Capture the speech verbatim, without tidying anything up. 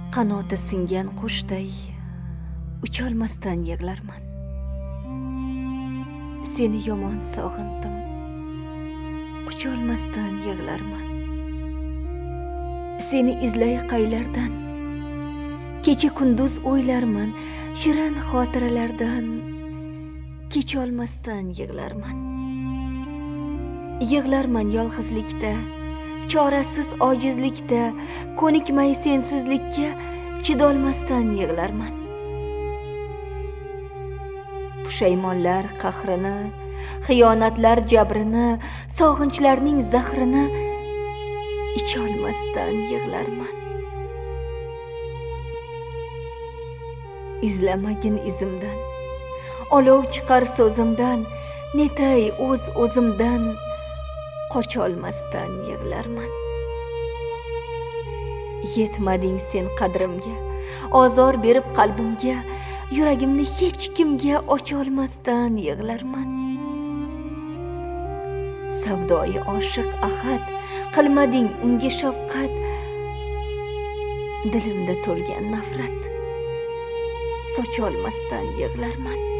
qanoti singan qushday ucholmasdan yig'larman. Seni yomon sog'indim, qucholmasdan yig'larman. Seni izlay qaylardan kecha kunduz o'ylarman, shirin xotiralardan kecholmasdan yig'larman. Yig'larman yolg'izlikda, chorasiz ojizlikda, ko'nikmay sensizlikka chidolmasdan yig'larman. Pushaymonlar qahrini, xiyonatlar jabrini, sog'inchlarning zahrini icholmasdan yig'larman. Izlamagin izimdan, olov chiqar so'zimdan, netay o'z o'zimdan qocholmasdan yig'larman. Yetmading sen qadrimga, ozor berib qalbimga, yuragimni hech kimga ocholmasdan yig'larman. Savdoyi oshiq ahad, qilmading unga shafqat, dilimda to'lgan nafrat socholmasdan yig'larman.